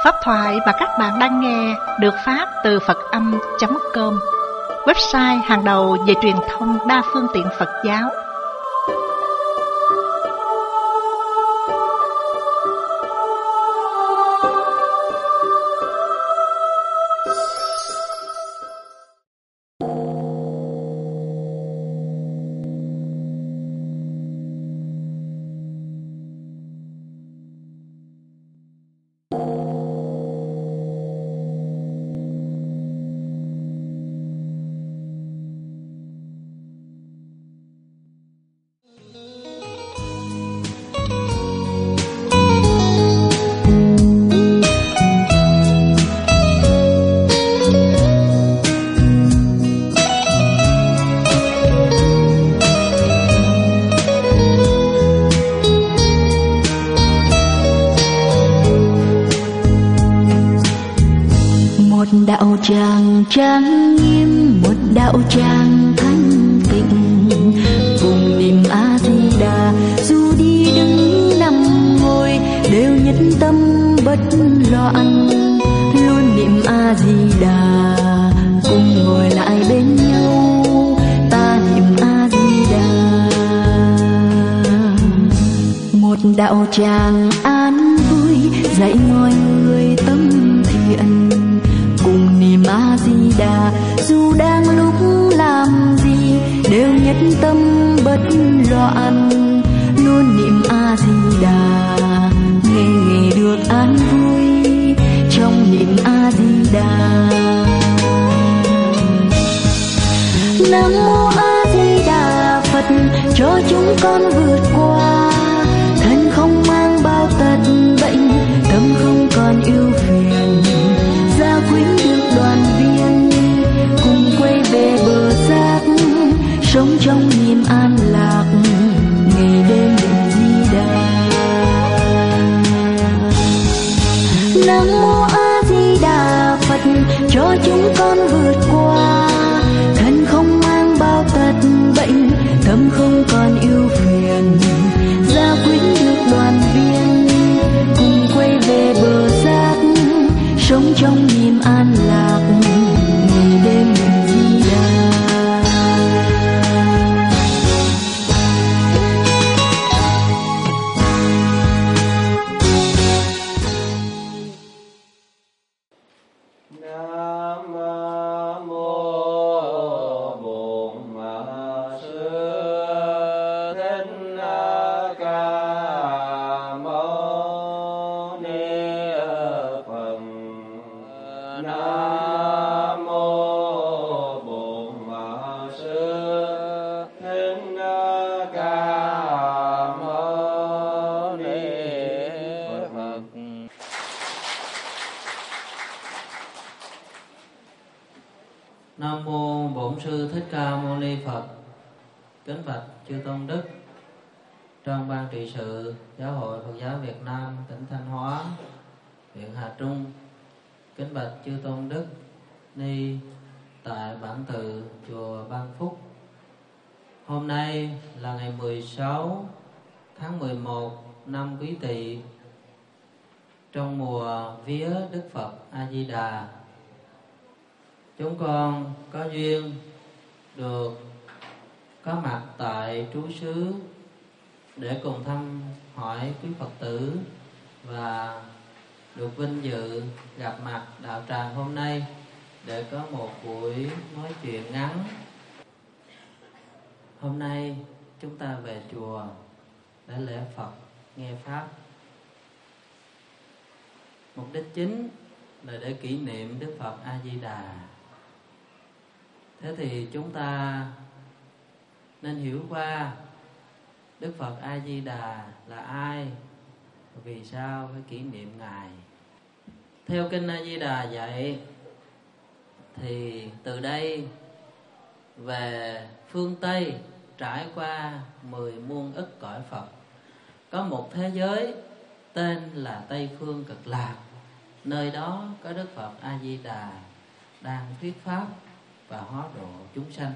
Pháp thoại mà các bạn đang nghe được phát từ Phật-âm.com, website hàng đầu về truyền thông đa phương tiện Phật giáo. Đạo tràng trang nghiêm, một đạo tràng thanh tịnh, cùng niệm A Di Đà. Dù đi đứng nằm ngồi đều nhất tâm bất loạn, luôn niệm A Di Đà. Cùng ngồi lại bên nhau, ta niệm A Di Đà. Một đạo tràng an vui dạy mọi người tâm thiện, cùng niệm A Di Đà. Dù đang lúc làm gì đều nhất tâm bất loạn, luôn niệm A Di Đà. Nghe được an vui trong niệm A Di Đà. Nam mô A Di Đà Phật, cho chúng con vượt qua. Thân không mang bao tật bệnh, tâm không còn ưu phiền. Gia quyến được đoàn viên, cùng quay về bờ giác, sống trong niềm an lạc, ngày đêm niệm Di Đà. Nam mô A Di Đà Phật, cho chúng con vượt qua. Thân không mang bao tật bệnh, tâm không còn ưu phiền. Gia quyến được đoàn viên, cùng quay về bờ giác, sống trong niềm an lạc, ngày đêm niệm Di Đà. Nam mô Bổn Sư Thích Ca Mâu Ni Phật. Nam mô Bổn Sư Thích Ca Mâu Ni Phật. Nam mô Bổn Sư Thích Ca Mâu Ni Phật. Kính bạch chư tôn đức, trong ban trị sự Giáo hội Phật giáo Việt Nam tỉnh Thanh Hóa, huyện Hà Trung. Kính bạch chư tôn đức ni tại bản tự chùa Ban Phúc. Hôm nay là ngày 16 tháng 11 năm Quý Tỵ, trong mùa vía Đức Phật A Di Đà. Chúng con có duyên được có mặt tại trú xứ để cùng thăm hỏi quý Phật tử và được vinh dự gặp mặt đạo tràng hôm nay để có một buổi nói chuyện ngắn. Hôm nay chúng ta về chùa để lễ Phật, nghe Pháp. Mục đích chính là để kỷ niệm Đức Phật A Di Đà. Thế thì chúng ta nên hiểu qua Đức Phật A Di Đà là ai, vì sao phải kỷ niệm Ngài. Theo kinh A Di Đà dạy thì từ đây về phương Tây, trải qua 10 muôn ức cõi Phật, có một thế giới tên là Tây Phương Cực Lạc. Nơi đó có Đức Phật A Di Đà đang thuyết pháp và hóa độ chúng sanh.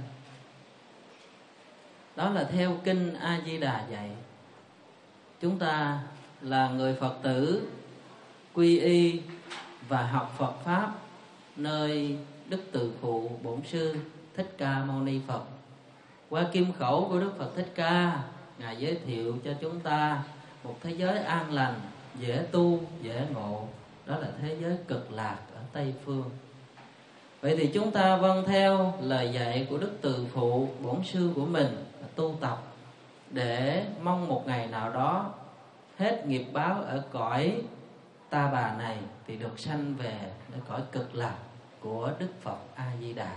Đó là theo kinh A Di Đà dạy. Chúng ta là người Phật tử quy y và học Phật Pháp nơi Đức Từ Phụ Bổn Sư Thích Ca Mâu Ni Phật. Qua kim khẩu của Đức Phật Thích Ca, Ngài giới thiệu cho chúng ta một thế giới an lành, dễ tu, dễ ngộ. Đó là thế giới Cực Lạc ở Tây Phương. Vậy thì chúng ta vâng theo lời dạy của Đức Từ Phụ Bổn Sư của mình, tu tập để mong một ngày nào đó hết nghiệp báo ở cõi ta bà này thì được sanh về nơi cõi Cực Lạc của Đức Phật A Di Đà.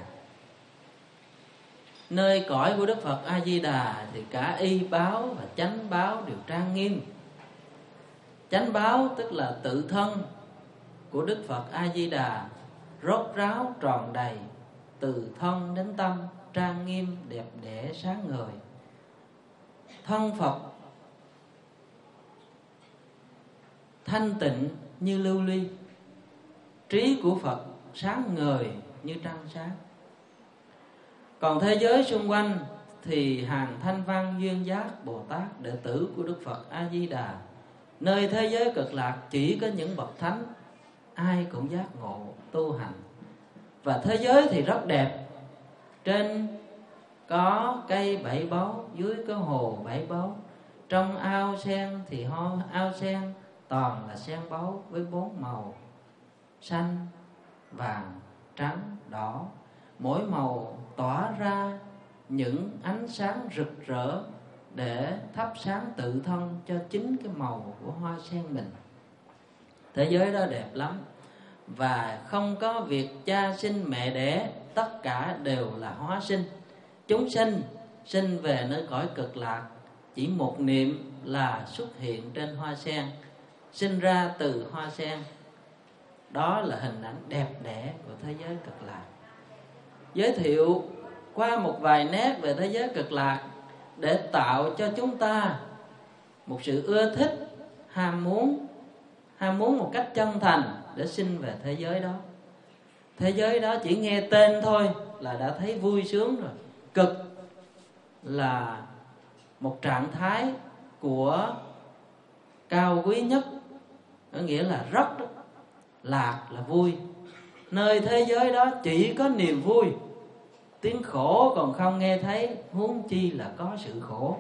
Nơi cõi của Đức Phật A Di Đà thì cả y báo và chánh báo đều trang nghiêm. Chánh báo tức là tự thân của Đức Phật A Di Đà rốt ráo tròn đầy, từ thân đến tâm trang nghiêm đẹp đẽ sáng ngời. Thân Phật thanh tịnh như lưu ly, trí của Phật sáng ngời như trăng sáng. Còn thế giới xung quanh thì hàng thanh văn duyên giác Bồ Tát đệ tử của Đức Phật A Di Đà. Nơi thế giới Cực Lạc chỉ có những bậc thánh, ai cũng giác ngộ tu hành. Và thế giới thì rất đẹp. Trên có cây bảy báu, dưới có hồ bảy báu. Trong ao sen thì ao sen toàn là sen báu với 4 màu: xanh, vàng, trắng, đỏ. Mỗi màu tỏa ra những ánh sáng rực rỡ để thắp sáng tự thân cho chính cái màu của hoa sen mình. Thế giới đó đẹp lắm. Và không có việc cha sinh mẹ đẻ, tất cả đều là hóa sinh. Chúng sinh về nơi cõi Cực Lạc, chỉ một niệm là xuất hiện trên hoa sen, sinh ra từ hoa sen. Đó là hình ảnh đẹp đẽ của thế giới Cực Lạc. Giới thiệu qua một vài nét về thế giới Cực Lạc để tạo cho chúng ta một sự ưa thích, ham muốn một cách chân thành để sinh về thế giới đó. Thế giới đó chỉ nghe tên thôi là đã thấy vui sướng rồi. Cực là một trạng thái của cao quý nhất, có nghĩa là rất. Lạc là vui. Nơi thế giới đó chỉ có niềm vui, tiếng khổ còn không nghe thấy, huống chi là có sự khổ.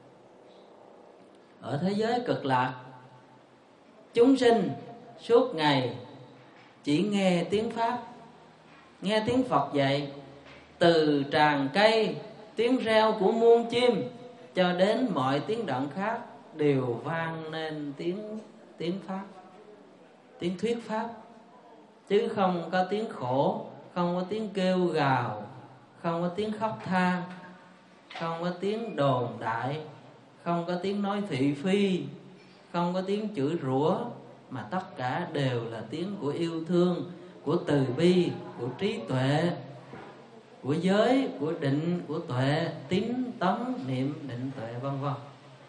Ở thế giới Cực Lạc, chúng sinh suốt ngày chỉ nghe tiếng Pháp, nghe tiếng Phật dạy. Từ tràng cây, tiếng reo của muôn chim cho đến mọi tiếng động khác đều vang lên tiếng Pháp, tiếng thuyết Pháp. Chứ không có tiếng khổ, không có tiếng kêu gào, không có tiếng khóc than, không có tiếng đồn đại, không có tiếng nói thị phi, không có tiếng chửi rủa, mà tất cả đều là tiếng của yêu thương, của từ bi, của trí tuệ, của giới, của định, của tuệ, tín, tấn, niệm, định, tuệ, vân vân.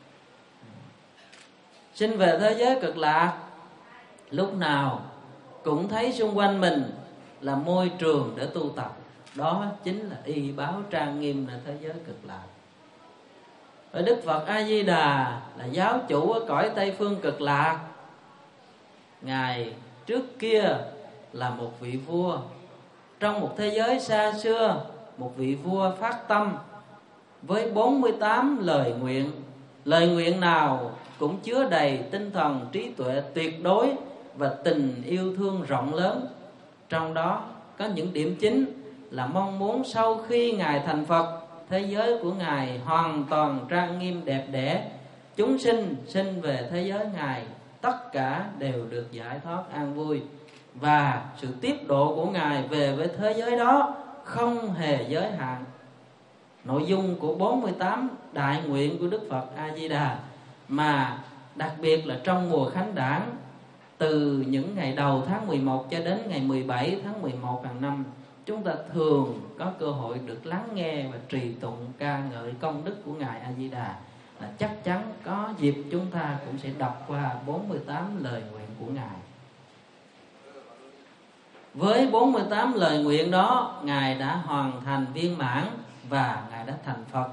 Sinh về thế giới Cực Lạc, lúc nào cũng thấy xung quanh mình là môi trường để tu tập. Đó chính là y báo trang nghiêm là thế giới Cực Lạc. Ở Đức Phật A Di Đà là giáo chủ ở cõi Tây Phương Cực Lạc. Ngài trước kia là một vị vua. Trong một thế giới xa xưa, một vị vua phát tâm với 48 lời nguyện. Lời nguyện nào cũng chứa đầy tinh thần trí tuệ tuyệt đối và tình yêu thương rộng lớn. Trong đó có những điểm chính là mong muốn sau khi Ngài thành Phật, thế giới của Ngài hoàn toàn trang nghiêm đẹp đẽ. Chúng sinh về thế giới Ngài tất cả đều được giải thoát an vui. Và sự tiếp độ của Ngài về với thế giới đó không hề giới hạn. Nội dung của 48 đại nguyện của Đức Phật A Di Đà, mà đặc biệt là trong mùa Khánh Đản, từ những ngày đầu tháng 11 cho đến ngày 17 tháng 11 hàng năm, chúng ta thường có cơ hội được lắng nghe và trì tụng ca ngợi công đức của Ngài A Di Đà. Là chắc chắn có dịp chúng ta cũng sẽ đọc qua 48 lời nguyện của Ngài. Với 48 lời nguyện đó, Ngài đã hoàn thành viên mãn và Ngài đã thành Phật.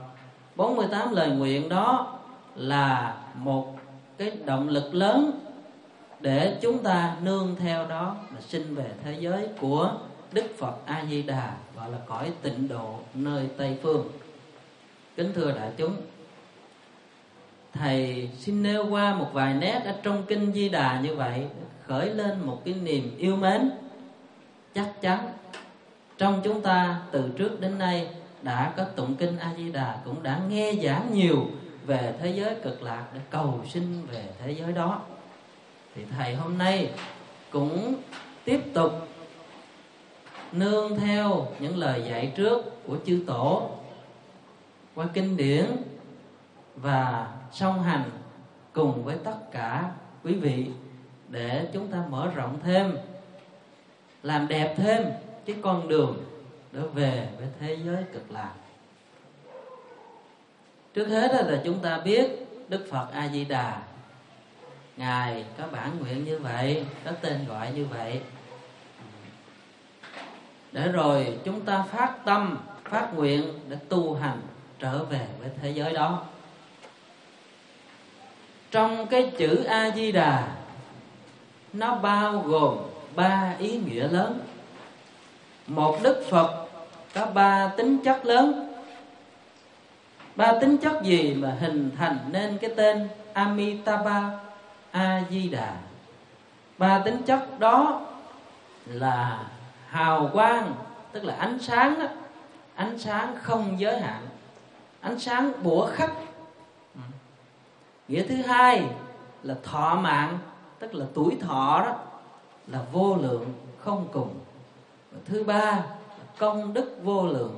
48 lời nguyện đó là một cái động lực lớn để chúng ta nương theo đó mà sinh về thế giới của Đức Phật A Di Đà, gọi là cõi tịnh độ nơi Tây phương. Kính thưa đại chúng, thầy xin nêu qua một vài nét ở trong kinh Di Đà như vậy, khởi lên một cái niềm yêu mến. Chắc chắn trong chúng ta từ trước đến nay đã có tụng kinh A Di Đà, cũng đã nghe giảng nhiều về thế giới cực lạc để cầu sinh về thế giới đó. Thì thầy hôm nay cũng tiếp tục nương theo những lời dạy trước của chư tổ qua kinh điển và song hành cùng với tất cả quý vị để chúng ta mở rộng thêm, làm đẹp thêm cái con đường để về với thế giới cực lạc. Trước hết là chúng ta biết Đức Phật A Di Đà, Ngài có bản nguyện như vậy, có tên gọi như vậy, để rồi chúng ta phát tâm, phát nguyện để tu hành trở về với thế giới đó. Trong cái chữ A Di Đà, nó bao gồm 3 ý nghĩa lớn. Một Đức Phật có 3 tính chất lớn. 3 tính chất gì mà hình thành nên cái tên Amitabha A Di Đà? 3 tính chất đó là hào quang, tức là ánh sáng đó, ánh sáng không giới hạn, ánh sáng bủa khắp. Nghĩa thứ hai là thọ mạng, tức là tuổi thọ đó, là vô lượng không cùng. Và thứ ba là công đức vô lượng.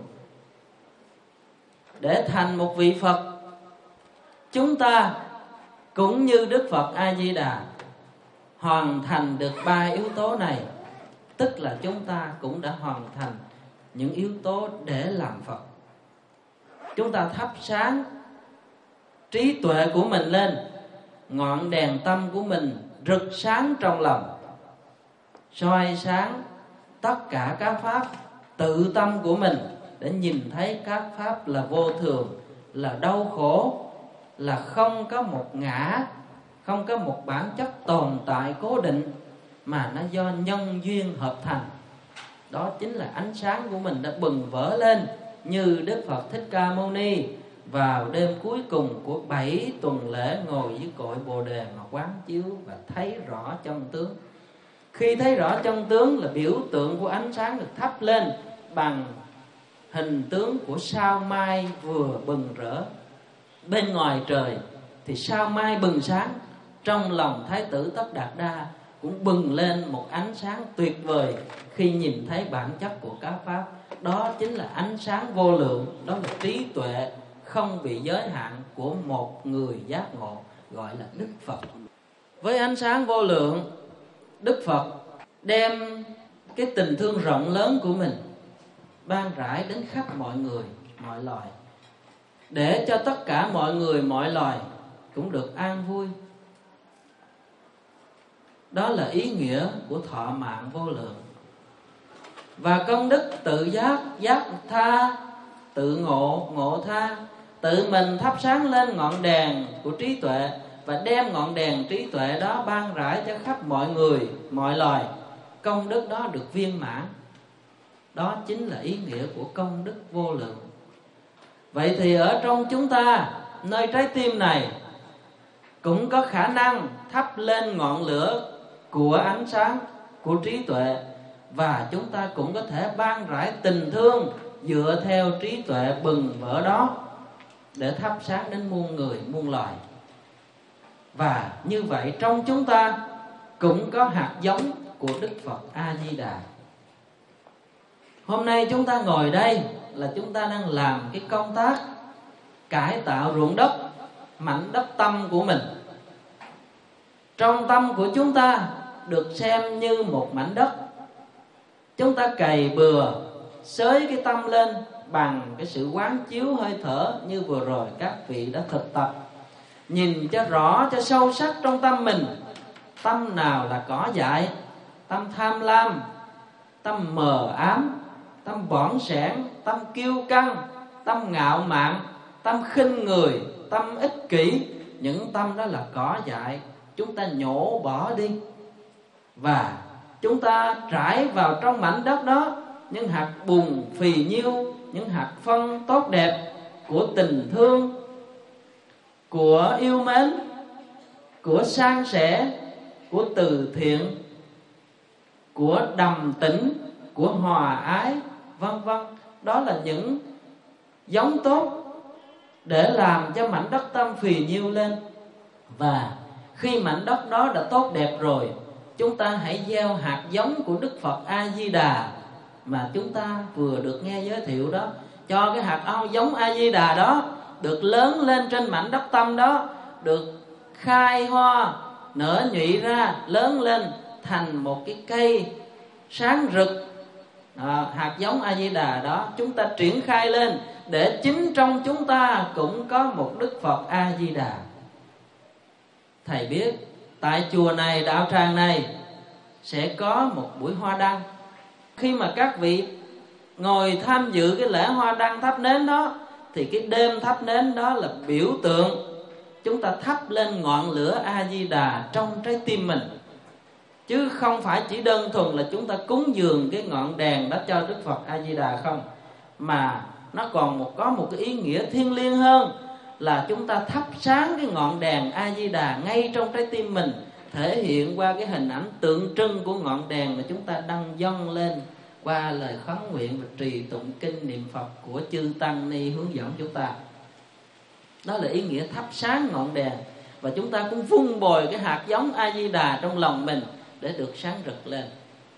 Để thành một vị Phật, chúng ta cũng như Đức Phật A Di Đà hoàn thành được 3 yếu tố này, tức là chúng ta cũng đã hoàn thành những yếu tố để làm Phật. Chúng ta thắp sáng trí tuệ của mình lên, ngọn đèn tâm của mình rực sáng trong lòng, soi sáng tất cả các pháp tự tâm của mình, để nhìn thấy các pháp là vô thường, là đau khổ, là không có một ngã, không có một bản chất tồn tại cố định, mà nó do nhân duyên hợp thành. Đó chính là ánh sáng của mình đã bừng vỡ lên, như Đức Phật Thích Ca Mâu Ni vào đêm cuối cùng của 7 tuần lễ ngồi dưới cội Bồ Đề mà quán chiếu và thấy rõ chân tướng. Khi thấy rõ chân tướng là biểu tượng của ánh sáng được thắp lên bằng hình tướng của sao mai vừa bừng rỡ. Bên ngoài trời thì sao mai bừng sáng, trong lòng Thái tử Tất Đạt Đa cũng bừng lên một ánh sáng tuyệt vời khi nhìn thấy bản chất của các pháp. Đó chính là ánh sáng vô lượng, đó là trí tuệ không bị giới hạn của một người giác ngộ, gọi là Đức Phật. Với ánh sáng vô lượng, Đức Phật đem cái tình thương rộng lớn của mình ban rãi đến khắp mọi người, mọi loài, để cho tất cả mọi người, mọi loài cũng được an vui. Đó là ý nghĩa của thọ mạng vô lượng. Và công đức tự giác, giác tha, tự ngộ, ngộ tha, tự mình thắp sáng lên ngọn đèn của trí tuệ và đem ngọn đèn trí tuệ đó ban rãi cho khắp mọi người, mọi loài. Công đức đó được viên mãn. Đó chính là ý nghĩa của công đức vô lượng. Vậy thì ở trong chúng ta, nơi trái tim này cũng có khả năng thắp lên ngọn lửa của ánh sáng, của trí tuệ, và chúng ta cũng có thể ban rãi tình thương dựa theo trí tuệ bừng vỡ đó để thắp sáng đến muôn người, muôn loài. Và như vậy trong chúng ta cũng có hạt giống của Đức Phật A Di Đà. Hôm nay chúng ta ngồi đây là chúng ta đang làm cái công tác cải tạo ruộng đất, mảnh đất tâm của mình. Trong tâm của chúng ta được xem như một mảnh đất. Chúng ta cày bừa, xới cái tâm lên bằng cái sự quán chiếu hơi thở như vừa rồi các vị đã thực tập. Nhìn cho rõ, cho sâu sắc trong tâm mình. Tâm nào là cỏ dại, tâm tham lam, tâm mờ ám, tâm bỏng sẻn, tâm kiêu căng, tâm ngạo mạn, tâm khinh người, tâm ích kỷ. Những tâm đó là cỏ dại, chúng ta nhổ bỏ đi Và chúng ta trải vào trong mảnh đất đó những hạt bùn phì nhiêu, những hạt phân tốt đẹp của tình thương, của yêu mến, của san sẻ, của từ thiện, của đầm tĩnh, của hòa ái, vân vân. Đó là những giống tốt để làm cho mảnh đất tâm phì nhiêu lên. Và khi mảnh đất đó đã tốt đẹp rồi, chúng ta hãy gieo hạt giống của Đức Phật A Di Đà mà chúng ta vừa được nghe giới thiệu đó, cho cái hạt giống A Di Đà đó được lớn lên trên mảnh đất tâm đó, được khai hoa nở nhụy ra, lớn lên thành một cái cây sáng rực. Hạt giống A Di Đà đó chúng ta triển khai lên, để chính trong chúng ta cũng có một Đức Phật A Di Đà. Thầy biết tại chùa này, đạo tràng này sẽ có một buổi hoa đăng. Khi mà các vị ngồi tham dự cái lễ hoa đăng thắp nến đó, thì cái đêm thắp nến đó là biểu tượng chúng ta thắp lên ngọn lửa A Di Đà trong trái tim mình, chứ không phải chỉ đơn thuần là chúng ta cúng dường cái ngọn đèn đó cho Đức Phật A Di Đà không, mà nó còn có một cái ý nghĩa thiêng liêng hơn là chúng ta thắp sáng cái ngọn đèn A Di Đà ngay trong trái tim mình, thể hiện qua cái hình ảnh tượng trưng của ngọn đèn mà chúng ta đang dâng lên qua lời khấn nguyện và trì tụng kinh niệm Phật của chư tăng ni hướng dẫn chúng ta. Đó là ý nghĩa thắp sáng ngọn đèn. Và chúng ta cũng vun bồi cái hạt giống A Di Đà trong lòng mình để được sáng rực lên.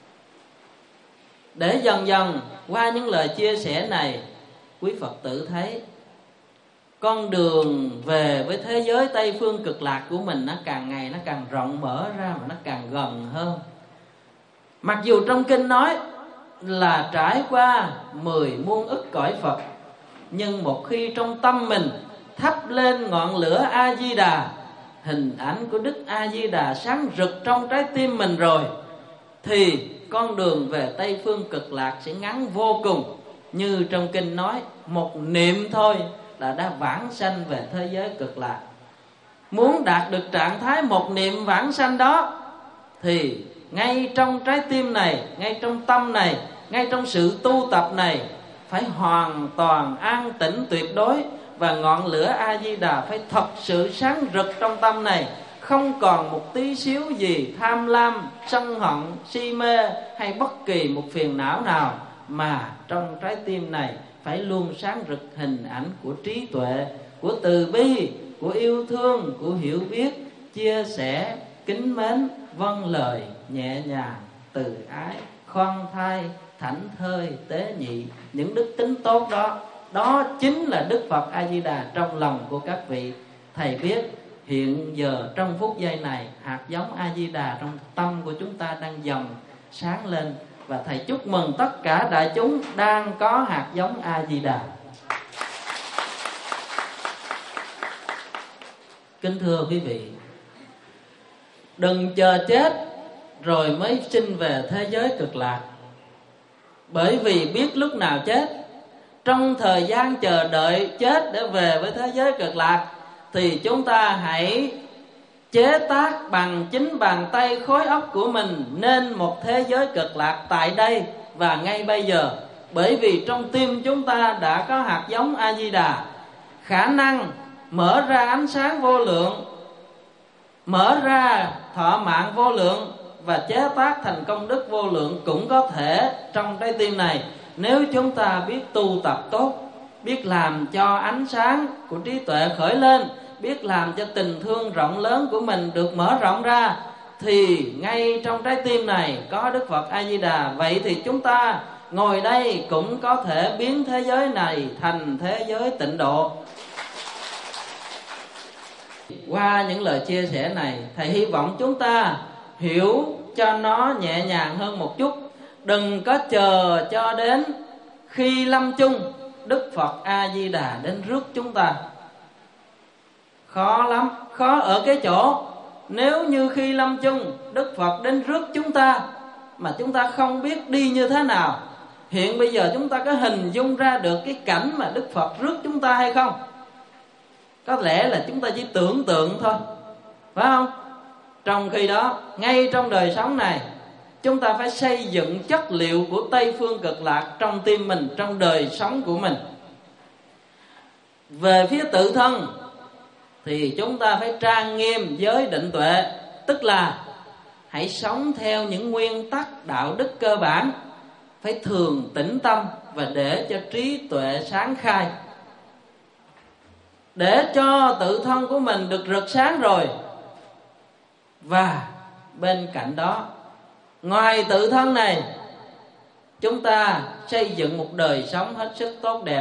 Để dần dần qua những lời chia sẻ này, quý Phật tử thấy con đường về với thế giới Tây Phương Cực Lạc của mình nó càng ngày nó càng rộng mở ra, mà nó càng gần hơn. Mặc dù trong kinh nói là trải qua 10 muôn ức cõi Phật, nhưng một khi trong tâm mình thắp lên ngọn lửa A Di Đà, hình ảnh của Đức A Di Đà sáng rực trong trái tim mình rồi, thì con đường về Tây Phương Cực Lạc sẽ ngắn vô cùng. Như trong kinh nói, một niệm thôi là đã vãng sanh về thế giới Cực Lạc. Muốn đạt được trạng thái một niệm vãng sanh đó, thì ngay trong trái tim này, ngay trong tâm này, ngay trong sự tu tập này, phải hoàn toàn an tĩnh tuyệt đối. Và ngọn lửa A Di Đà phải thật sự sáng rực trong tâm này, không còn một tí xíu gì tham lam, sân hận, si mê hay bất kỳ một phiền não nào, mà trong trái tim này phải luôn sáng rực hình ảnh của trí tuệ, của từ bi, của yêu thương, của hiểu biết, chia sẻ, kính mến, vâng lời, nhẹ nhàng, từ ái, khoan thai, thảnh thơi, tế nhị. Những đức tính tốt đó, đó chính là Đức Phật A Di Đà trong lòng của các vị. Thầy biết hiện giờ trong phút giây này, hạt giống A Di Đà trong tâm của chúng ta đang dần sáng lên. Và thầy chúc mừng tất cả đại chúng đang có hạt giống A Di Đà. Kính thưa quý vị, đừng chờ chết rồi mới sinh về thế giới Cực Lạc, bởi vì biết lúc nào chết. Trong thời gian chờ đợi chết để về với thế giới Cực Lạc, thì chúng ta hãy chế tác bằng chính bàn tay khối óc của mình nên một thế giới Cực Lạc tại đây và ngay bây giờ. Bởi vì trong tim chúng ta đã có hạt giống A Di Đà, khả năng mở ra ánh sáng vô lượng, mở ra thọ mạng vô lượng và chế tác thành công đức vô lượng cũng có thể trong trái tim này. Nếu chúng ta biết tu tập tốt, biết làm cho ánh sáng của trí tuệ khởi lên, biết làm cho tình thương rộng lớn của mình được mở rộng ra, thì ngay trong trái tim này có Đức Phật A Di Đà. Vậy thì chúng ta ngồi đây cũng có thể biến thế giới này thành thế giới tịnh độ. Qua những lời chia sẻ này, thầy hy vọng chúng ta hiểu cho nó nhẹ nhàng hơn một chút. Đừng có chờ cho đến khi lâm chung Đức Phật A Di Đà đến rước chúng ta. Khó lắm, khó ở cái chỗ nếu như khi lâm chung Đức Phật đến rước chúng ta mà chúng ta không biết đi như thế nào. Hiện bây giờ chúng ta có hình dung ra được cái cảnh mà Đức Phật rước chúng ta hay không? Có lẽ là chúng ta chỉ tưởng tượng thôi, phải không? Trong khi đó, ngay trong đời sống này, chúng ta phải xây dựng chất liệu của Tây Phương Cực Lạc trong tim mình, trong đời sống của mình. Về phía tự thân thì chúng ta phải trang nghiêm giới định tuệ, tức là hãy sống theo những nguyên tắc đạo đức cơ bản, phải thường tĩnh tâm và để cho trí tuệ sáng khai. Để cho tự thân của mình được rực sáng rồi, và bên cạnh đó, ngoài tự thân này, chúng ta xây dựng một đời sống hết sức tốt đẹp.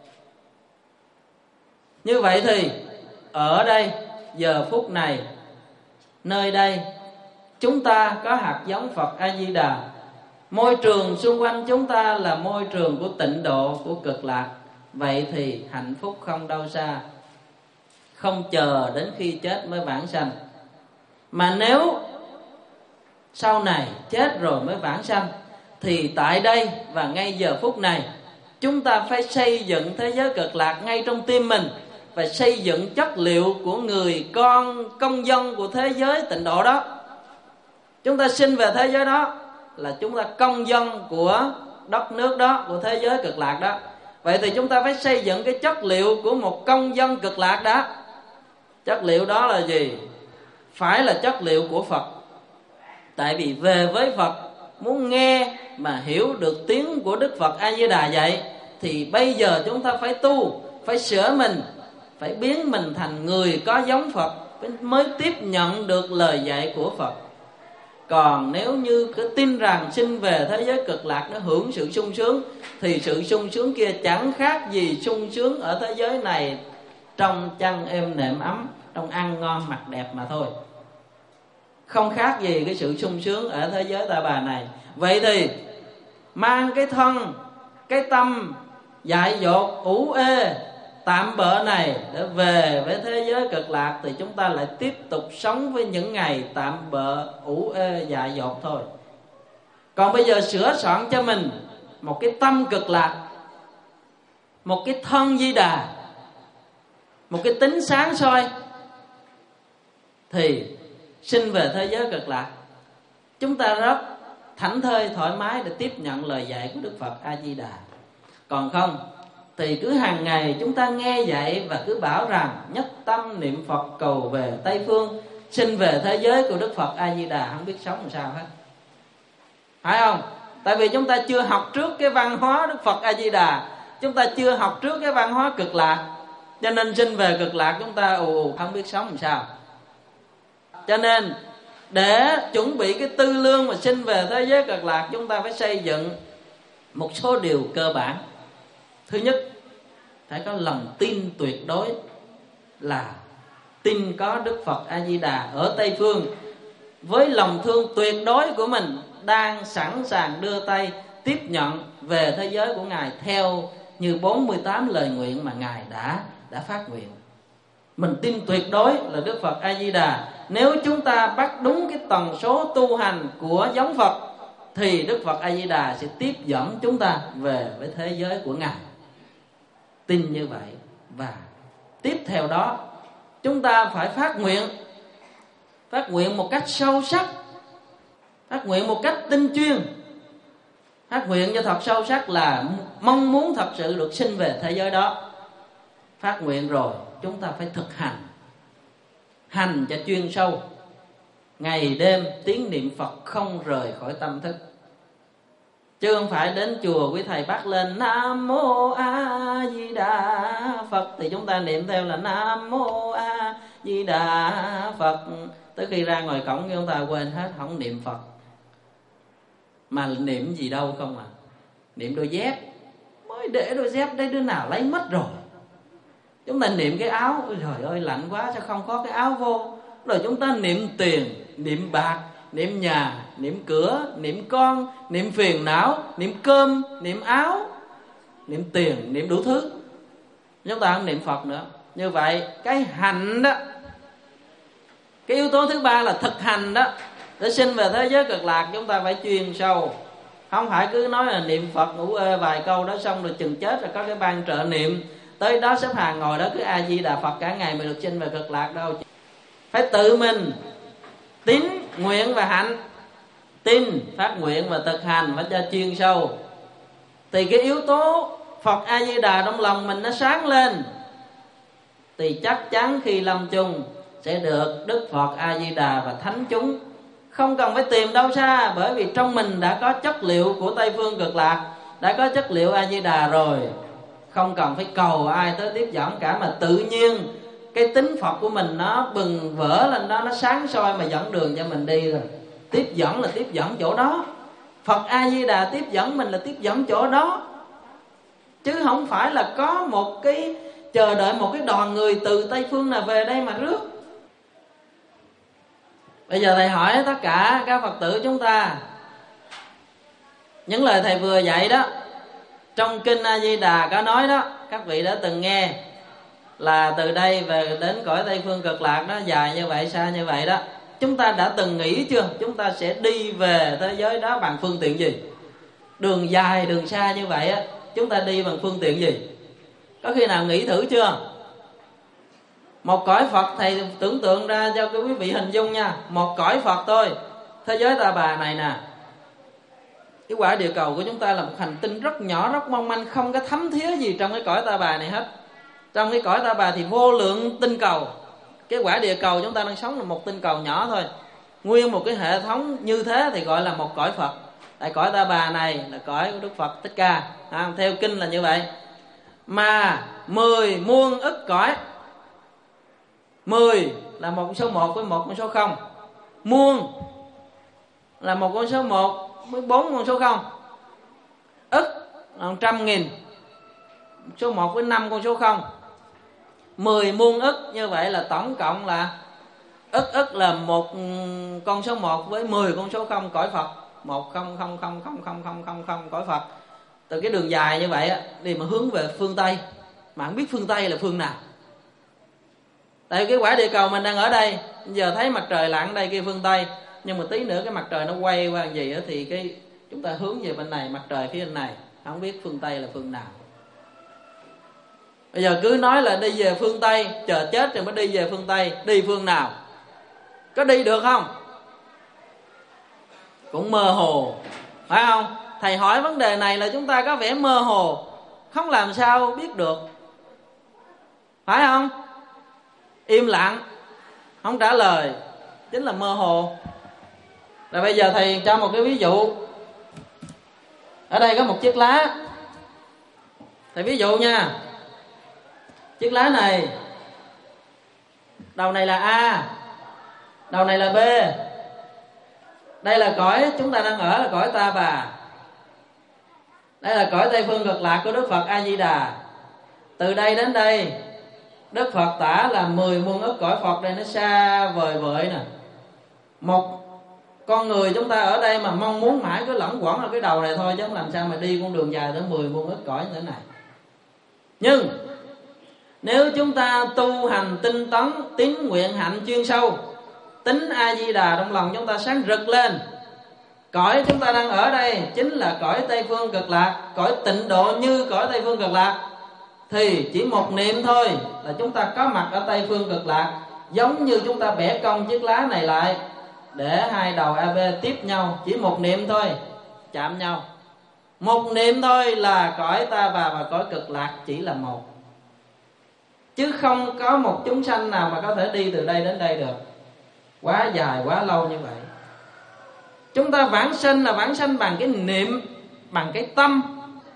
Như vậy thì ở đây, giờ phút này, nơi đây, chúng ta có hạt giống Phật A-di-đà. Môi trường xung quanh chúng ta là môi trường của tịnh độ, của cực lạc. Vậy thì hạnh phúc không đâu xa, không chờ đến khi chết mới vãng sanh. Mà nếu sau này chết rồi mới vãng sanh, thì tại đây và ngay giờ phút này, chúng ta phải xây dựng thế giới cực lạc ngay trong tim mình, và xây dựng chất liệu của người con công dân của thế giới tịnh độ đó. Chúng ta sinh về thế giới đó là chúng ta công dân của đất nước đó, của thế giới cực lạc đó. Vậy thì chúng ta phải xây dựng cái chất liệu của một công dân cực lạc đó. Chất liệu đó là gì? Phải là chất liệu của Phật. Tại vì về với Phật, muốn nghe mà hiểu được tiếng của Đức Phật A-di-đà dạy, thì bây giờ chúng ta phải tu, phải sửa mình, phải biến mình thành người có giống Phật, mới tiếp nhận được lời dạy của Phật. Còn nếu như cứ tin rằng sinh về thế giới cực lạc nó hưởng sự sung sướng, thì sự sung sướng kia chẳng khác gì sung sướng ở thế giới này, trong chăn êm nệm ấm, trong ăn ngon mặc đẹp mà thôi. Không khác gì cái sự sung sướng ở thế giới ta bà này. Vậy thì mang cái thân, cái tâm dại dột, ủ ê, tạm bợ này để về với thế giới cực lạc, thì chúng ta lại tiếp tục sống với những ngày tạm bợ, ủ ê, dại dột thôi. Còn bây giờ sửa soạn cho mình một cái tâm cực lạc, một cái thân Di Đà, một cái tính sáng soi, thì sinh về thế giới cực lạc, chúng ta rất thảnh thơi thoải mái để tiếp nhận lời dạy của Đức Phật A-di-đà. Còn không thì cứ hàng ngày chúng ta nghe dạy và cứ bảo rằng nhất tâm niệm Phật cầu về Tây Phương, sinh về thế giới của Đức Phật A-di-đà, không biết sống làm sao hết. Phải không? Tại vì chúng ta chưa học trước cái văn hóa Đức Phật A-di-đà, chúng ta chưa học trước cái văn hóa cực lạc, cho nên sinh về cực lạc chúng ta không biết sống làm sao. Cho nên để chuẩn bị cái tư lương mà sinh về thế giới cực lạc, chúng ta phải xây dựng một số điều cơ bản. Thứ nhất, phải có lòng tin tuyệt đối, là tin có Đức Phật A-di-đà ở Tây Phương, với lòng thương tuyệt đối của mình đang sẵn sàng đưa tay tiếp nhận về thế giới của Ngài theo như 48 lời nguyện mà Ngài đã phát nguyện. Mình tin tuyệt đối là Đức Phật A-di-đà. Nếu chúng ta bắt đúng cái tần số tu hành của giống Phật, thì Đức Phật A-di-đà sẽ tiếp dẫn chúng ta về với thế giới của Ngài. Tin như vậy. Và tiếp theo đó, chúng ta phải phát nguyện một cách sâu sắc, phát nguyện một cách tinh chuyên, phát nguyện cho thật sâu sắc là mong muốn thật sự được sinh về thế giới đó. Phát nguyện rồi, chúng ta phải thực hành cho chuyên sâu, ngày đêm tiếng niệm Phật không rời khỏi tâm thức. Chứ không phải đến chùa quý thầy bắt lên Nam Mô A Di Đà Phật thì chúng ta niệm theo là Nam Mô A Di Đà Phật. Tới khi ra ngoài cổng chúng ta quên hết, không niệm Phật. Mà niệm gì đâu không à? Niệm đôi dép. Mới để đôi dép đây, đứa nào lấy mất rồi. Chúng ta niệm cái áo, ôi trời ơi lạnh quá sao không có cái áo vô. Rồi chúng ta niệm tiền, niệm bạc, niệm nhà, niệm cửa, niệm con, niệm phiền não, niệm cơm, niệm áo, niệm tiền, niệm đủ thứ. Chúng ta không niệm Phật nữa. Như vậy cái hành đó, cái yếu tố thứ ba là thực hành đó, để sinh về thế giới cực lạc chúng ta phải chuyên sâu. Không phải cứ nói là niệm Phật ngủ ê vài câu đó xong rồi chừng chết rồi có cái ban trợ niệm, tới đó xếp hàng ngồi đó cứ A Di Đà Phật cả ngày mới được sinh về cực lạc đâu. Phải tự mình tín, nguyện và hạnh. Tin, phát nguyện và thực hành phải cho chuyên sâu, thì cái yếu tố Phật A Di Đà trong lòng mình nó sáng lên, thì chắc chắn khi lâm chung sẽ được Đức Phật A Di Đà và thánh chúng. Không cần phải tìm đâu xa, bởi vì trong mình đã có chất liệu của Tây Phương Cực Lạc, đã có chất liệu A Di Đà rồi. Không cần phải cầu ai tới tiếp dẫn cả, mà tự nhiên cái tính Phật của mình nó bừng vỡ lên đó, nó sáng soi mà dẫn đường cho mình đi rồi. Tiếp dẫn là tiếp dẫn chỗ đó, Phật A Di Đà tiếp dẫn mình là tiếp dẫn chỗ đó, chứ không phải là có một cái chờ đợi một cái đoàn người từ Tây Phương nào về đây mà rước. Bây giờ thầy hỏi tất cả các Phật tử chúng ta, những lời thầy vừa dạy đó, trong kinh A Di Đà có nói đó, các vị đã từng nghe là từ đây về đến cõi Tây Phương Cực Lạc đó dài như vậy, xa như vậy đó. Chúng ta đã từng nghĩ chưa? Chúng ta sẽ đi về thế giới đó bằng phương tiện gì? Đường dài, đường xa như vậy á, chúng ta đi bằng phương tiện gì? Có khi nào nghĩ thử chưa? Một cõi Phật, thầy tưởng tượng ra cho quý vị hình dung nha. Một cõi Phật thôi, thế giới Ta Bà này nè, cái quả địa cầu của chúng ta là một hành tinh rất nhỏ, rất mong manh, không có thấm thía gì trong cái cõi Ta Bà này hết. Trong cái cõi Ta Bà thì vô lượng tinh cầu. Cái quả địa cầu chúng ta đang sống là một tinh cầu nhỏ thôi. Nguyên một cái hệ thống như thế thì gọi là một cõi Phật. Tại cõi Ta Bà này là cõi của Đức Phật Thích Ca, theo kinh là như vậy. Mà 10 muôn ức cõi, 10 là một con số 1 với một con số 0, muôn là một con số 1 với 4 con số 0, ức là 100.000, số 1 với 5 con số 0. 10 muôn ức, như vậy là tổng cộng là ức là một con số 1 với 10 con số 0 cõi Phật. 100000000 cõi Phật. Từ cái đường dài như vậy á, đi mà hướng về phương Tây, mà không biết phương Tây là phương nào. Tại cái quả địa cầu mình đang ở đây, giờ thấy mặt trời lặn đây kia phương Tây, nhưng mà tí nữa cái mặt trời nó quay qua làm gì á, thì cái chúng ta hướng về bên này, mặt trời phía bên này, không biết phương Tây là phương nào. Bây giờ cứ nói là đi về phương Tây, chờ chết rồi mới đi về phương Tây, đi phương nào? Có đi được không? Cũng mơ hồ, phải không? Thầy hỏi vấn đề này là chúng ta có vẻ mơ hồ, không làm sao biết được, phải không? Im lặng, không trả lời, chính là mơ hồ. Rồi bây giờ thầy cho một cái ví dụ. Ở đây có một chiếc lá, thầy ví dụ nha. Chiếc lá này, đầu này là A, đầu này là B. Đây là cõi chúng ta đang ở, là cõi Ta Bà. Đây là cõi Tây Phương Cực Lạc của Đức Phật A Di Đà. Từ đây đến đây, Đức Phật tả là 10 muôn ức cõi Phật. Đây nó xa vời vợi nè. Một con người chúng ta ở đây mà mong muốn mãi cứ lẫn quẩn ở cái đầu này thôi, chứ không làm sao mà đi con đường dài tới 10 muôn ức cõi như thế này. Nhưng nếu chúng ta tu hành tinh tấn, tín nguyện hạnh chuyên sâu, tính A Di Đà trong lòng chúng ta sáng rực lên, cõi chúng ta đang ở đây chính là cõi Tây Phương Cực Lạc, cõi tịnh độ như cõi Tây Phương Cực Lạc, thì chỉ một niệm thôi là chúng ta có mặt ở Tây Phương Cực Lạc. Giống như chúng ta bẻ cong chiếc lá này lại để hai đầu AB tiếp nhau, chỉ một niệm thôi chạm nhau. Một niệm thôi là cõi Ta Bà và cõi Cực Lạc chỉ là một, chứ không có một chúng sanh nào mà có thể đi từ đây đến đây được. Quá dài, quá lâu như vậy. Chúng ta vãng sinh là vãng sinh bằng cái niệm, bằng cái tâm.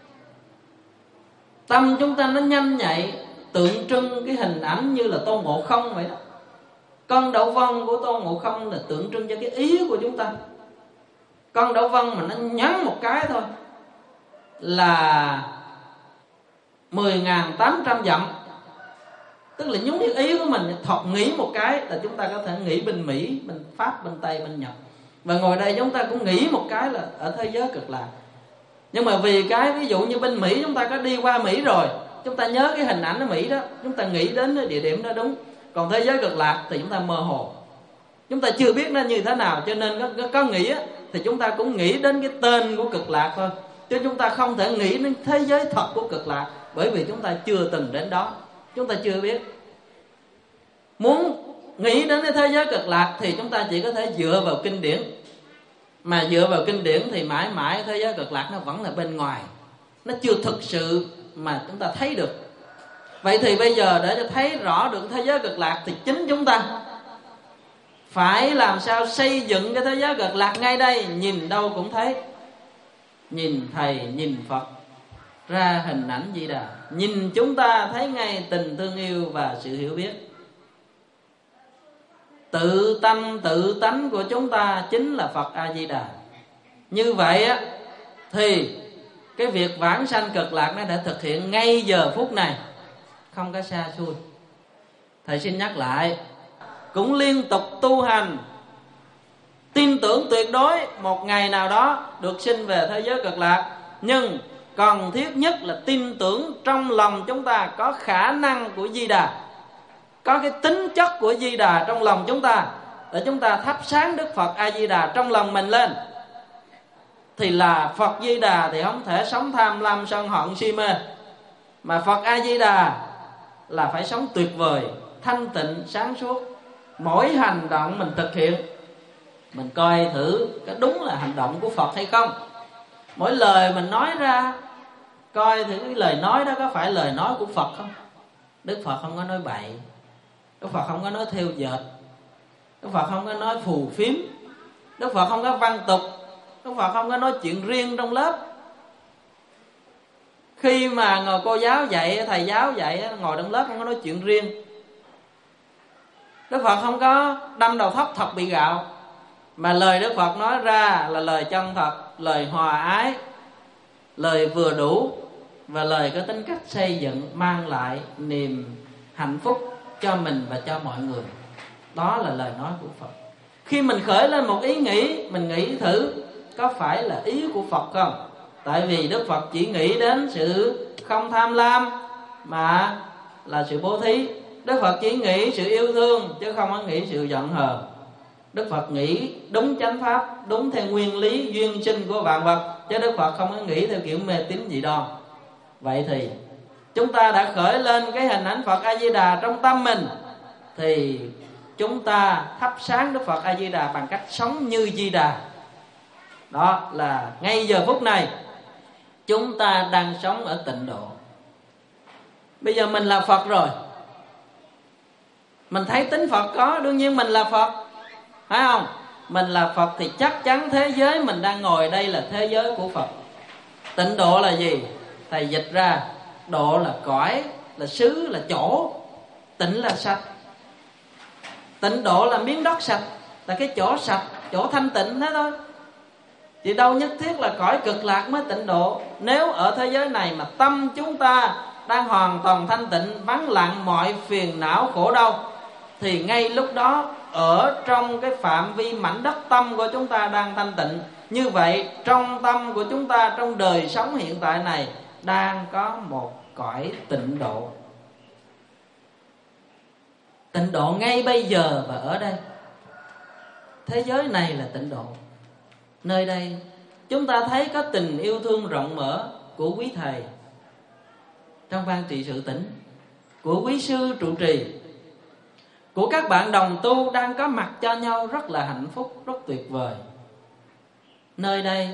Tâm chúng ta nó nhanh nhạy, tượng trưng cái hình ảnh như là Tôn Ngộ Không vậy đó. Con đậu vân của Tôn Ngộ Không là tượng trưng cho cái ý của chúng ta. Con đậu vân mà nó nhấn một cái thôi là 10.800 dặm. Tức là nhúng những ý của mình, thọt nghĩ một cái là chúng ta có thể nghĩ bên Mỹ, bên Pháp, bên Tây, bên Nhật. Và ngồi đây chúng ta cũng nghĩ một cái là ở thế giới Cực Lạc. Nhưng mà vì cái ví dụ như bên Mỹ chúng ta có đi qua Mỹ rồi, chúng ta nhớ cái hình ảnh ở Mỹ đó, chúng ta nghĩ đến cái địa điểm đó đúng. Còn thế giới Cực Lạc thì chúng ta mơ hồ, chúng ta chưa biết nó như thế nào, cho nên có nghĩ á, thì chúng ta cũng nghĩ đến cái tên của Cực Lạc thôi, chứ chúng ta không thể nghĩ đến thế giới thật của Cực Lạc, bởi vì chúng ta chưa từng đến đó, chúng ta chưa biết. Muốn nghĩ đến cái thế giới cực lạc thì chúng ta chỉ có thể dựa vào kinh điển. Mà dựa vào kinh điển thì mãi mãi thế giới cực lạc nó vẫn là bên ngoài, nó chưa thực sự mà chúng ta thấy được. Vậy thì bây giờ để cho thấy rõ được thế giới cực lạc thì chính chúng ta phải làm sao xây dựng cái thế giới cực lạc ngay đây, nhìn đâu cũng thấy. Nhìn Thầy, nhìn Phật ra hình ảnh Di Đà, nhìn chúng ta thấy ngay tình thương yêu và sự hiểu biết. Tự tâm tự tánh của chúng ta chính là Phật A Di Đà. Như vậy á thì cái việc vãng sanh cực lạc nó đã thực hiện ngay giờ phút này, không có xa xôi. Thầy xin nhắc lại, cũng liên tục tu hành, tin tưởng tuyệt đối một ngày nào đó được sinh về thế giới cực lạc. Nhưng cần thiết nhất là tin tưởng trong lòng chúng ta có khả năng của Di Đà, có cái tính chất của Di Đà trong lòng chúng ta, để chúng ta thắp sáng Đức Phật A Di Đà trong lòng mình lên. Thì là Phật Di Đà thì không thể sống tham lam sân hận si mê, mà Phật A Di Đà là phải sống tuyệt vời, thanh tịnh, sáng suốt. Mỗi hành động mình thực hiện, mình coi thử có đúng là hành động của Phật hay không. Mỗi lời mình nói ra, coi thử cái lời nói đó có phải lời nói của Phật không. Đức Phật không có nói bậy, Đức Phật không có nói theo dệt, Đức Phật không có nói phù phiếm, Đức Phật không có văn tục, Đức Phật không có nói chuyện riêng trong lớp. Khi mà ngồi cô giáo dạy, thầy giáo dạy, ngồi trong lớp không có nói chuyện riêng. Đức Phật không có đâm đầu thóc thật bị gạo, mà lời Đức Phật nói ra là lời chân thật, lời hòa ái, lời vừa đủ, và lời có tính cách xây dựng, mang lại niềm hạnh phúc cho mình và cho mọi người. Đó là lời nói của Phật. Khi mình khởi lên một ý nghĩ, mình nghĩ thử có phải là ý của Phật không. Tại vì Đức Phật chỉ nghĩ đến sự không tham lam mà là sự bố thí. Đức Phật chỉ nghĩ sự yêu thương chứ không có nghĩ sự giận hờn. Đức Phật nghĩ đúng chánh pháp, đúng theo nguyên lý duyên sinh của vạn vật, chứ Đức Phật không có nghĩ theo kiểu mê tín dị đoan. Vậy thì chúng ta đã khởi lên cái hình ảnh Phật A Di Đà trong tâm mình, thì chúng ta thắp sáng Đức Phật A Di Đà bằng cách sống như Di Đà. Đó là ngay giờ phút này chúng ta đang sống ở tịnh độ. Bây giờ mình là Phật rồi, mình thấy tính Phật có, đương nhiên mình là Phật, phải không? Mình là Phật thì chắc chắn thế giới mình đang ngồi đây là thế giới của Phật. Tịnh độ là gì? Thầy dịch ra, độ là cõi, là xứ, là chỗ. Tịnh là sạch. Tịnh độ là miếng đất sạch, là cái chỗ sạch, chỗ thanh tịnh thế thôi. Thì đâu nhất thiết là cõi cực lạc mới tịnh độ. Nếu ở thế giới này mà tâm chúng ta đang hoàn toàn thanh tịnh, vắng lặng mọi phiền não khổ đau, thì ngay lúc đó ở trong cái phạm vi mảnh đất tâm của chúng ta đang thanh tịnh. Như vậy trong tâm của chúng ta, trong đời sống hiện tại này, đang có một cõi tịnh độ. Tịnh độ ngay bây giờ và ở đây. Thế giới này là tịnh độ. Nơi đây chúng ta thấy có tình yêu thương rộng mở của quý thầy trong ban trị sự tỉnh, của quý sư trụ trì, của các bạn đồng tu đang có mặt cho nhau rất là hạnh phúc, rất tuyệt vời. Nơi đây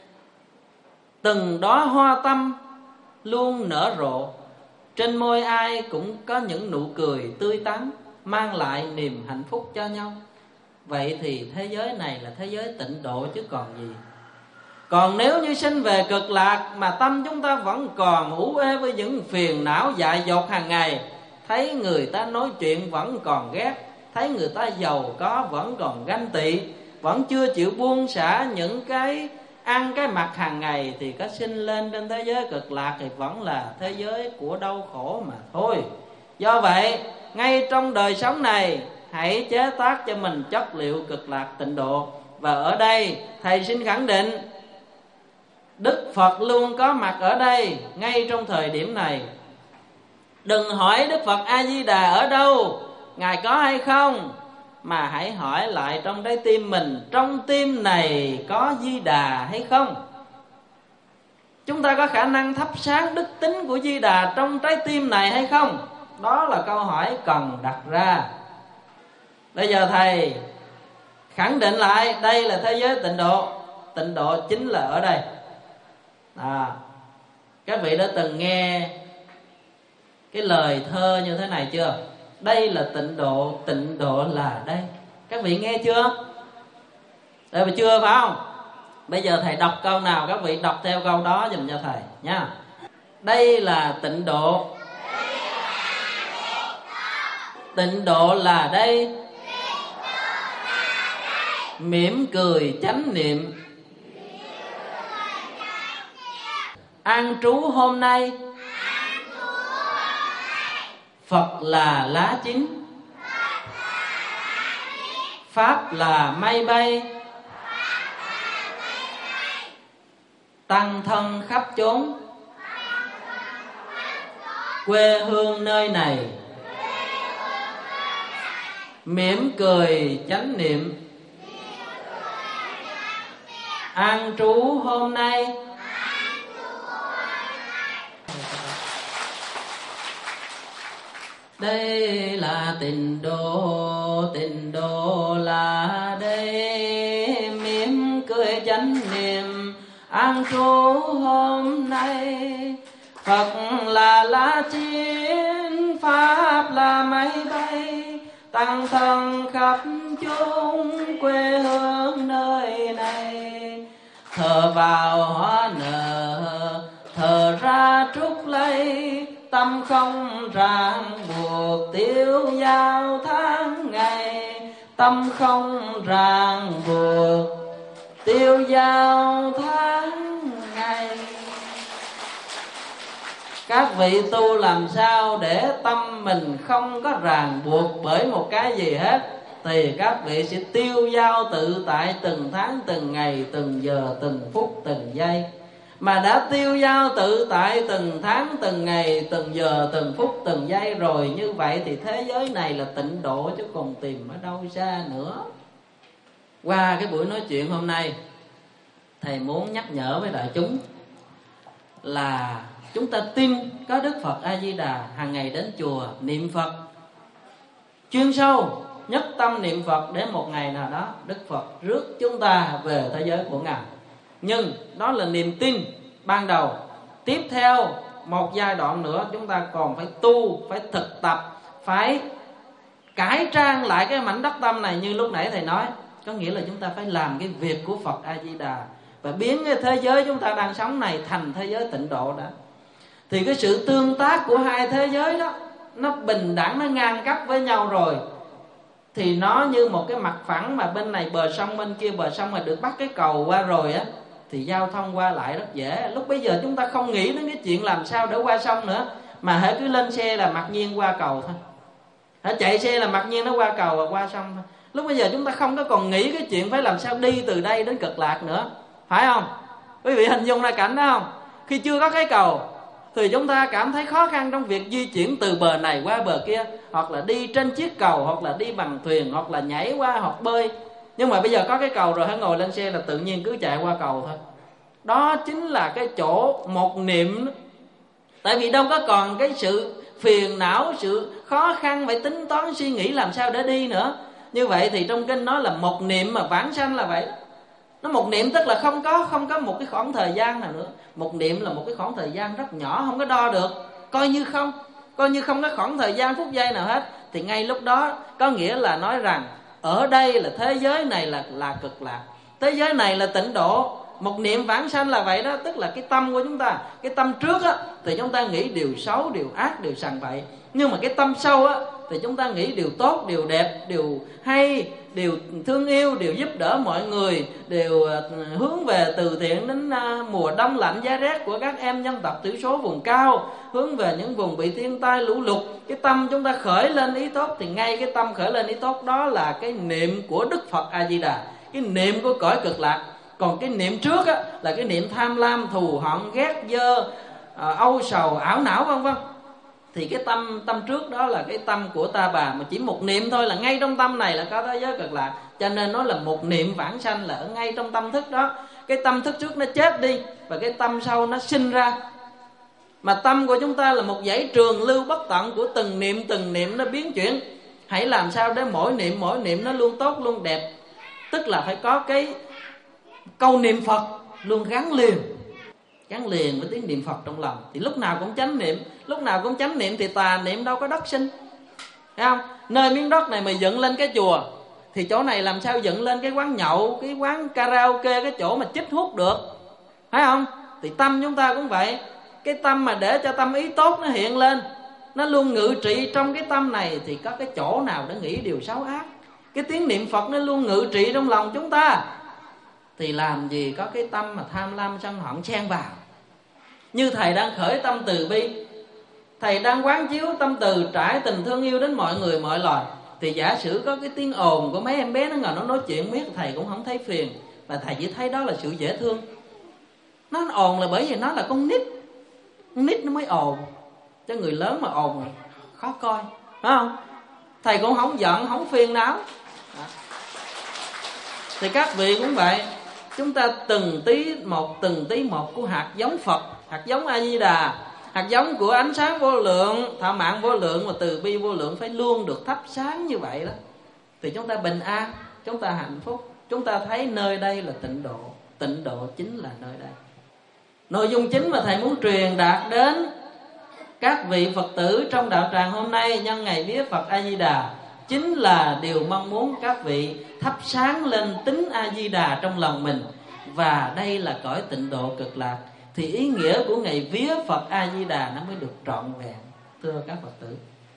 từng đóa hoa tâm luôn nở rộ, trên môi ai cũng có những nụ cười tươi tắn, mang lại niềm hạnh phúc cho nhau. Vậy thì thế giới này là thế giới tịnh độ chứ còn gì. Còn nếu như sinh về cực lạc mà tâm chúng ta vẫn còn ủ ê với những phiền não dại dột hàng ngày, thấy người ta nói chuyện vẫn còn ghét, thấy người ta giàu có vẫn còn ganh tị, vẫn chưa chịu buông xả những cái ăn cái mặc hàng ngày, thì có sinh lên trên thế giới cực lạc thì vẫn là thế giới của đau khổ mà thôi. Do vậy ngay trong đời sống này, hãy chế tác cho mình chất liệu cực lạc tịnh độ. Và ở đây thầy xin khẳng định Đức Phật luôn có mặt ở đây ngay trong thời điểm này. Đừng hỏi Đức Phật A Di Đà ở đâu, Ngài có hay không, mà hãy hỏi lại trong trái tim mình, trong tim này có Di Đà hay không. Chúng ta có khả năng thắp sáng đức tính của Di Đà trong trái tim này hay không? Đó là câu hỏi cần đặt ra. Bây giờ thầy khẳng định lại đây là thế giới tịnh độ. Tịnh độ chính là ở đây. Các vị đã từng nghe cái lời thơ như thế này chưa? Đây là tịnh độ là đây. Các vị nghe chưa? Đây mà chưa phải không? Bây giờ thầy đọc câu nào các vị đọc theo câu đó dùm cho thầy nha. Đây là tịnh độ. Tịnh độ là đây. Mỉm cười chánh niệm. An trú hôm nay. Phật là lá chín. Pháp là mây bay. Tăng thân khắp chốn. Quê hương nơi này. Mỉm cười chánh niệm. An trú hôm nay. Đây là tịnh độ là đây. Mỉm cười chánh niệm. An trú hôm nay. Phật là lá chín. Pháp là mây bay. Tăng thân khắp chốn quê hương nơi này. Thờ vào hoa nở, thờ ra trúc lấy. Tâm không ràng buộc tiêu dao tháng ngày. Tâm không ràng buộc tiêu dao tháng ngày. Các vị tu làm sao để tâm mình không có ràng buộc bởi một cái gì hết, thì các vị sẽ tiêu dao tự tại từng tháng, từng ngày, từng giờ, từng phút, từng giây. Mà đã tiêu dao tự tại từng tháng, từng ngày, từng giờ, từng phút, từng giây rồi, như vậy thì thế giới này là tịnh độ chứ còn tìm ở đâu xa nữa. Qua cái buổi nói chuyện hôm nay, thầy muốn nhắc nhở với đại chúng là chúng ta tin có Đức Phật A Di Đà, hàng ngày đến chùa niệm Phật chuyên sâu, nhất tâm niệm Phật, để một ngày nào đó Đức Phật rước chúng ta về thế giới của Ngài. Nhưng đó là niềm tin ban đầu. Tiếp theo một giai đoạn nữa chúng ta còn phải tu, phải thực tập, phải cải trang lại cái mảnh đất tâm này như lúc nãy thầy nói. Có nghĩa là chúng ta phải làm cái việc của Phật A Di Đà và biến cái thế giới chúng ta đang sống này thành thế giới tịnh độ đã. Thì cái sự tương tác của hai thế giới đó nó bình đẳng, nó ngang cấp với nhau rồi, thì nó như một cái mặt phẳng mà bên này bờ sông, bên kia bờ sông mà được bắt cái cầu qua rồi á, thì giao thông qua lại rất dễ. Lúc bây giờ chúng ta không nghĩ đến cái chuyện làm sao để qua sông nữa, mà hễ cứ lên xe là mặc nhiên qua cầu thôi, hễ chạy xe là mặc nhiên nó qua cầu và qua sông thôi. Lúc bây giờ chúng ta không có còn nghĩ cái chuyện phải làm sao đi từ đây đến Cực Lạc nữa, phải không? Quý vị hình dung ra cảnh đó không? Khi chưa có cái cầu thì chúng ta cảm thấy khó khăn trong việc di chuyển từ bờ này qua bờ kia, hoặc là đi trên chiếc cầu, hoặc là đi bằng thuyền, hoặc là nhảy qua, hoặc bơi. Nhưng mà bây giờ có cái cầu rồi, hãy ngồi lên xe là tự nhiên cứ chạy qua cầu thôi. Đó chính là cái chỗ một niệm đó. Tại vì đâu có còn cái sự phiền não, sự khó khăn phải tính toán suy nghĩ làm sao để đi nữa. Như vậy thì trong kinh nói là một niệm mà vãng sanh là vậy. Nó một niệm tức là không có một cái khoảng thời gian nào nữa. Một niệm là một cái khoảng thời gian rất nhỏ, không có đo được, coi như không có khoảng thời gian phút giây nào hết. Thì ngay lúc đó có nghĩa là nói rằng ở đây là thế giới này là Cực Lạc, thế giới này là tịnh độ. Một niệm vãng sanh là vậy đó. Tức là cái tâm của chúng ta, cái tâm trước á thì chúng ta nghĩ điều xấu, điều ác, điều sằng bậy. Nhưng mà cái tâm sâu á thì chúng ta nghĩ điều tốt, điều đẹp, điều hay, điều thương yêu, điều giúp đỡ mọi người, điều hướng về từ thiện đến mùa đông lạnh giá rét của các em dân tộc thiểu số vùng cao, hướng về những vùng bị thiên tai lũ lụt. Cái tâm chúng ta khởi lên ý tốt, thì ngay cái tâm khởi lên ý tốt đó là cái niệm của Đức Phật A Di Đà, cái niệm của cõi Cực Lạc. Còn cái niệm trước á là cái niệm tham lam, thù hận, ghét, dơ, âu sầu, ảo não vân vân. Thì cái tâm trước đó là cái tâm của ta bà, mà chỉ một niệm thôi là ngay trong tâm này là có thế giới Cực Lạc. Cho nên nó là một niệm vãng sanh, là ở ngay trong tâm thức đó. Cái tâm thức trước nó chết đi và cái tâm sau nó sinh ra. Mà tâm của chúng ta là một dãy trường lưu bất tận của từng niệm nó biến chuyển. Hãy làm sao để mỗi niệm nó luôn tốt, luôn đẹp. Tức là phải có cái câu niệm Phật luôn gắn liền với tiếng niệm Phật trong lòng. Thì lúc nào cũng chánh niệm, thì tà niệm đâu có đất sinh. Thấy không? Nơi miếng đất này mà dựng lên cái chùa, thì chỗ này làm sao dựng lên cái quán nhậu, cái quán karaoke, cái chỗ mà chích hút được. Thấy không? Thì tâm chúng ta cũng vậy. Cái tâm mà để cho tâm ý tốt nó hiện lên, nó luôn ngự trị trong cái tâm này, thì có cái chỗ nào để nghĩ điều xấu ác. Cái tiếng niệm Phật nó luôn ngự trị trong lòng chúng ta, thì làm gì có cái tâm mà tham lam sân hận xen vào. Như thầy đang khởi tâm từ bi, thầy đang quán chiếu tâm từ trải tình thương yêu đến mọi người mọi loài, thì giả sử có cái tiếng ồn của mấy em bé nó ngồi nó nói chuyện biết, thầy cũng không thấy phiền, và thầy chỉ thấy đó là sự dễ thương. Nó ồn là bởi vì nó là con nít nó mới ồn, cho người lớn mà ồn khó coi, phải không? Thầy cũng không giận, không phiền não. Thì các vị cũng vậy. Chúng ta từng tí một của hạt giống Phật, hạt giống A Di Đà, hạt giống của ánh sáng vô lượng, thọ mạng vô lượng và từ bi vô lượng phải luôn được thắp sáng như vậy đó. Thì chúng ta bình an, chúng ta hạnh phúc. Chúng ta thấy nơi đây là tịnh độ chính là nơi đây. Nội dung chính mà thầy muốn truyền đạt đến các vị Phật tử trong đạo tràng hôm nay nhân ngày vía Phật A Di Đà, chính là điều mong muốn các vị thắp sáng lên tính A Di Đà trong lòng mình. Và đây là cõi tịnh độ cực lạc, thì ý nghĩa của ngày vía Phật A Di Đà nó mới được trọn vẹn, thưa các Phật tử.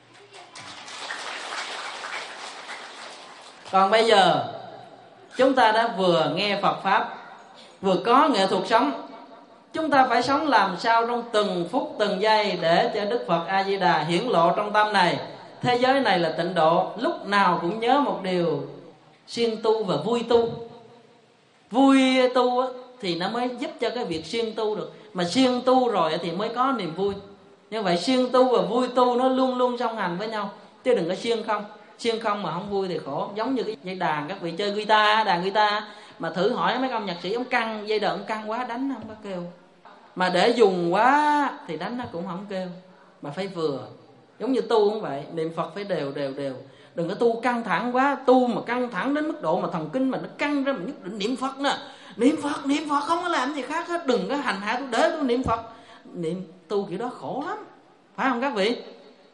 Còn bây giờ chúng ta đã vừa nghe Phật Pháp, vừa có nghệ thuật sống. Chúng ta phải sống làm sao trong từng phút từng giây để cho Đức Phật A Di Đà hiển lộ trong tâm này. Thế giới này là tịnh độ, lúc nào cũng nhớ một điều: siêng tu và vui tu. Vui tu thì nó mới giúp cho cái việc siêng tu được, mà siêng tu rồi thì mới có niềm vui. Như vậy siêng tu và vui tu nó luôn luôn song hành với nhau, chứ đừng có siêng không mà không vui thì khổ. Giống như cái dây đàn, các vị chơi guitar, đàn guitar mà thử hỏi mấy ông nhạc sĩ, ông căng dây đàn, ông căng quá đánh không có kêu, mà để dùng quá thì đánh nó cũng không kêu, mà phải vừa. Giống như tu cũng vậy, niệm Phật phải đều. Đừng có tu căng thẳng quá, tu mà căng thẳng đến mức độ mà thần kinh mà nó căng ra, mà nhất định niệm Phật nè, niệm Phật không có làm gì khác hết. Đừng có hành hạ tôi, để tôi niệm Phật. Niệm tu kiểu đó khổ lắm, phải không các vị?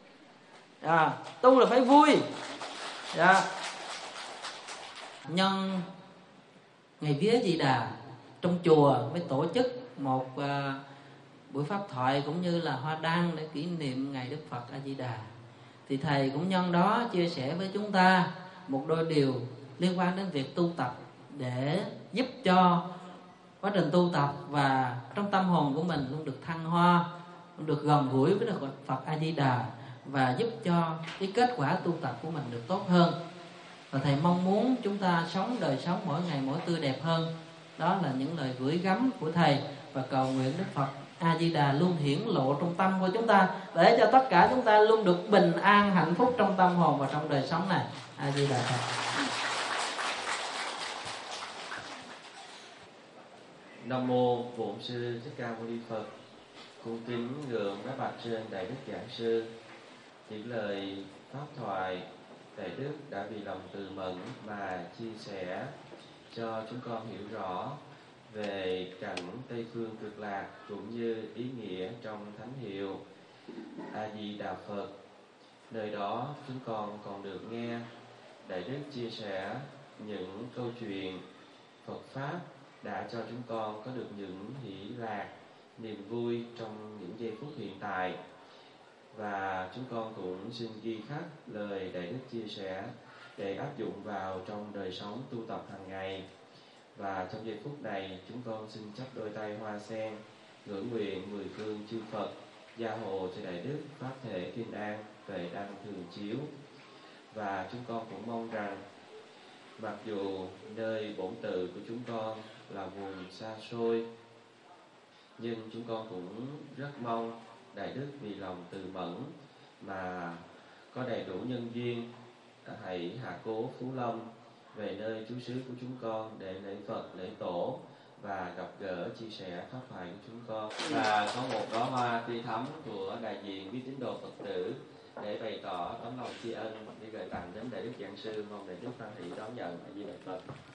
Tu là phải vui. Nhân ngày vía Di Đà, trong chùa mới tổ chức một buổi pháp thoại cũng như là hoa đăng để kỷ niệm ngày Đức Phật A Di Đà. Thì thầy cũng nhân đó chia sẻ với chúng ta một đôi điều liên quan đến việc tu tập, để giúp cho quá trình tu tập và trong tâm hồn của mình luôn được thăng hoa, luôn được gần gũi với Đức Phật A Di Đà, và giúp cho cái kết quả tu tập của mình được tốt hơn. Và thầy mong muốn chúng ta sống đời sống mỗi ngày mỗi tươi đẹp hơn. Đó là những lời gửi gắm của thầy, và cầu nguyện Đức Phật A Di Đà luôn hiển lộ trong tâm của chúng ta, để cho tất cả chúng ta luôn được bình an, hạnh phúc trong tâm hồn và trong đời sống này. A Di Đà Phật. Nam mô Bổn Sư Thích Ca Mâu Ni Phật. Cung kính gượng các bạch trên Đại Đức Giảng Sư. Những lời pháp thoại Đại Đức đã vì lòng từ mẫn mà chia sẻ cho chúng con hiểu rõ về cảnh Tây Phương Cực Lạc, cũng như ý nghĩa trong thánh hiệu A Di Đà Phật. Nơi đó chúng con còn được nghe Đại Đức chia sẻ những câu chuyện Phật Pháp đã cho chúng con có được những hỷ lạc, niềm vui trong những giây phút hiện tại. Và chúng con cũng xin ghi khắc lời Đại Đức chia sẻ để áp dụng vào trong đời sống tu tập hàng ngày. Và trong giây phút này, chúng con xin chắp đôi tay hoa sen, ngưỡng nguyện mười phương chư Phật gia hộ cho Đại Đức pháp thể kinh an, tuệ đăng thường chiếu. Và chúng con cũng mong rằng, mặc dù nơi bổn tự của chúng con là vùng xa xôi, nhưng chúng con cũng rất mong Đại Đức vì lòng từ mẫn mà có đầy đủ nhân duyên hãy hạ cố Phú Lâm về nơi trú xứ của chúng con để lễ Phật, lễ Tổ và gặp gỡ chia sẻ pháp thoại của chúng con. Và có một đóa hoa tươi thắm của đại diện quý tín đồ Phật tử để bày tỏ tấm lòng tri ân đi gửi tặng đến Đại Đức Giảng Sư, mong Đại Đức Tăng Thị đón nhận. A Di Đà Phật.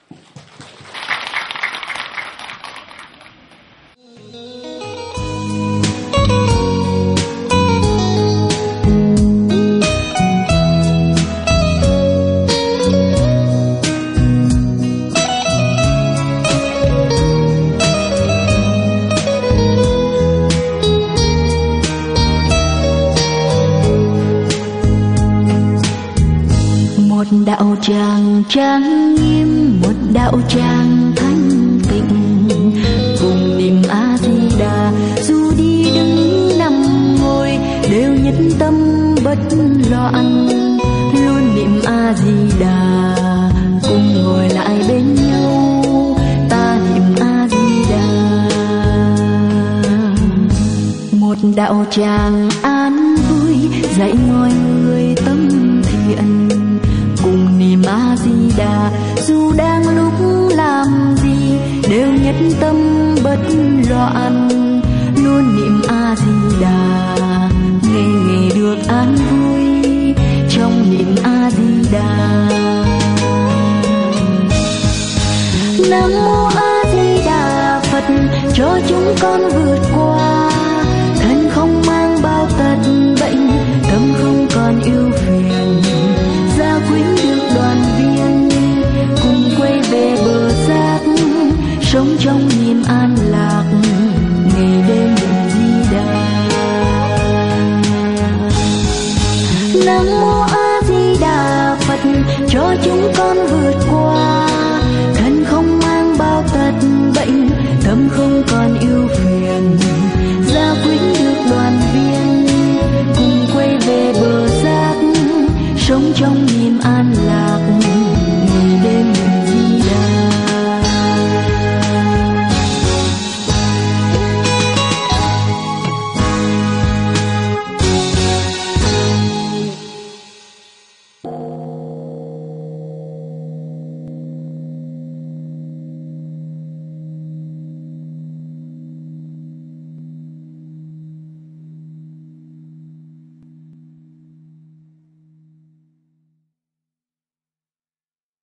Đạo tràng trang nghiêm, một đạo tràng thanh tịnh, cùng niệm A Di Đà. Dù đi đứng nằm ngồi đều nhất tâm bất loạn, luôn niệm A Di Đà. Cùng ngồi lại bên nhau, ta niệm A Di Đà. Một đạo tràng an vui dạy mọi người tâm thiện, cùng niệm A Di Đà. Dù đang lúc làm gì đều nhất tâm bất loạn, luôn niệm A Di Đà. Ngày được an vui trong niệm A Di Đà. Nam mô A Di Đà Phật, cho chúng con vượt qua. Thân không mang bao tật bệnh, tâm không còn ưu phiền. Gia quyến được đoàn viên, cùng quay về bờ giác, sống trong niềm an lạc, ngày đêm niệm Di Đà. Nam mô A Di Đà Phật, cho chúng con vượt qua.